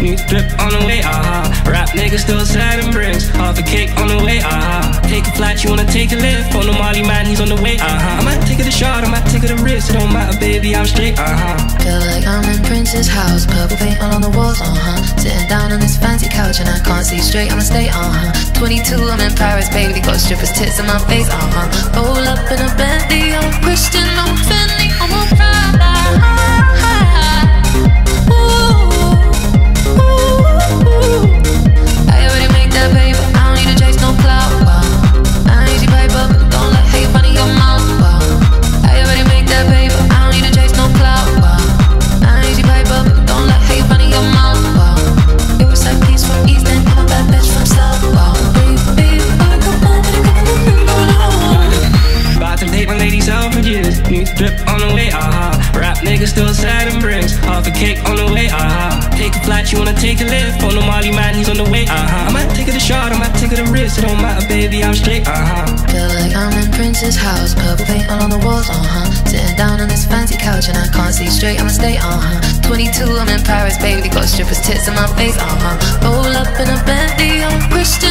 New drip on the way, Rap nigga still sad and bricks. Half a cake on the way, Take a flight, you wanna take a lift? On the Molly man, he's on the way, I might take it a shot, I might take it a risk. It don't matter, baby, I'm straight, Feel like I'm in Prince's house, purple paint all on the walls, Sitting down on this fancy couch and I can't see straight, I'ma stay, 22, I'm in Paris, baby, got strippers' tits in my face, Roll up in a Bentley, I'm Christian, I'm Fendi, I'm a Prada. I already make that paper, I don't need to chase no clout, I ain't easy paper, don't let hate run in your mouth, I already make that paper, I don't need to chase no clout, I ain't easy paper, don't let hate run in your mouth, It was like peace from East End, I'm a bad bitch from South, baby, come on. About to take my lady Selfridges. New drip on the way, Rap nigga still sad and bricks. Half a cake on the way, Take a flight, you wanna take a lift? On the Molly man, he's on the way, I might take it a shot, I might take it a risk. It don't matter, baby, I'm straight, Feel like I'm in Prince's house, purple paint all on the walls, Sitting down on this fancy couch and I can't see straight, I'ma stay, 22, I'm in Paris, baby, got strippers' tits in my face, Roll up in a Bentley, I'm Christian.